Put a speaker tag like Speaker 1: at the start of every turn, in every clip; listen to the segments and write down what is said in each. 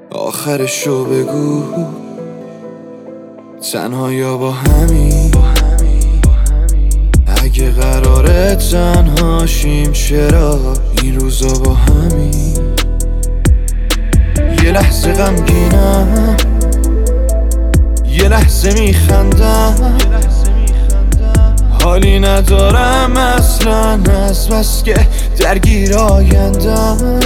Speaker 1: آخرشو بگو، تنها یا با همین. اگه قراره تنهاشیم چرا این روزا با همین؟ یه لحظه غمگینم، یه لحظه میخندم، حالی ندارم اصلا از بس که درگیر آیندم.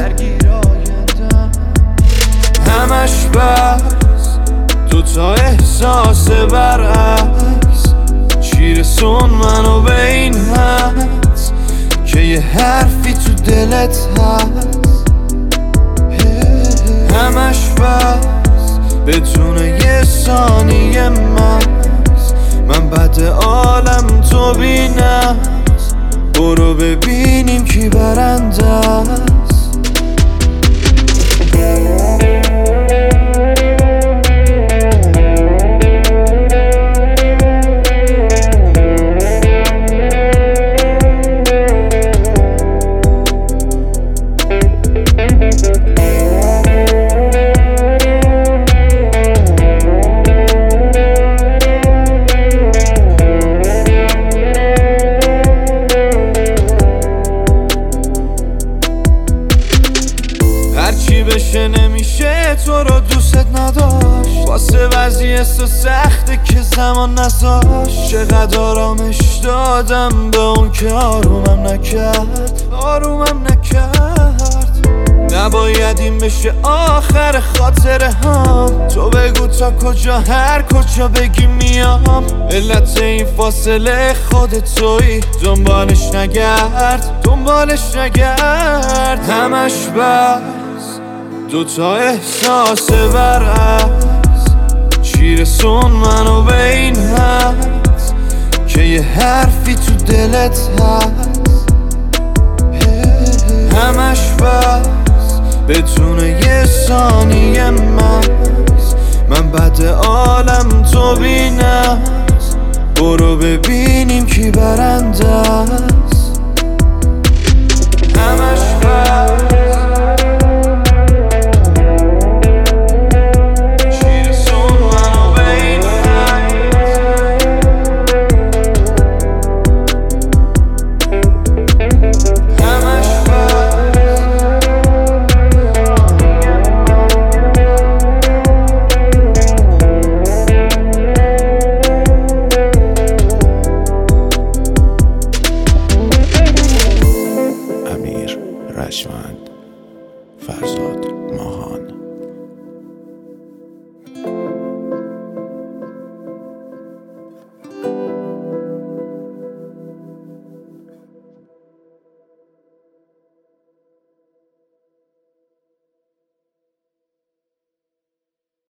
Speaker 1: همش بس دوتا احساس برعکس، چی رسون منو به این حد که یه حرفی تو دلت هست. همش بس بدون یه ثانیه من بعد عالم تو بینم. برو ببینیم کی برنده است. هرچی بشه نمیشه تو رو دوست نداشت، واسه وضعیت تو سخته که زمان نذاشت. چقدر آرامش دادم به اون که آرومم نکرد. نباید این بشه آخر خاطره هم. تو بگو تا کجا، هر کجا بگی میام. علت این فاصله خودت تویی، دنبالش نگرد. همش بس دوتا احساس برعکس، چی رسون منو به این حد که یه حرفی تو دلت هست. همش بس بدون یه ثانیه من بعد عالم تو بینم. برو ببینیم کی برنده است. همش بس
Speaker 2: رجمن.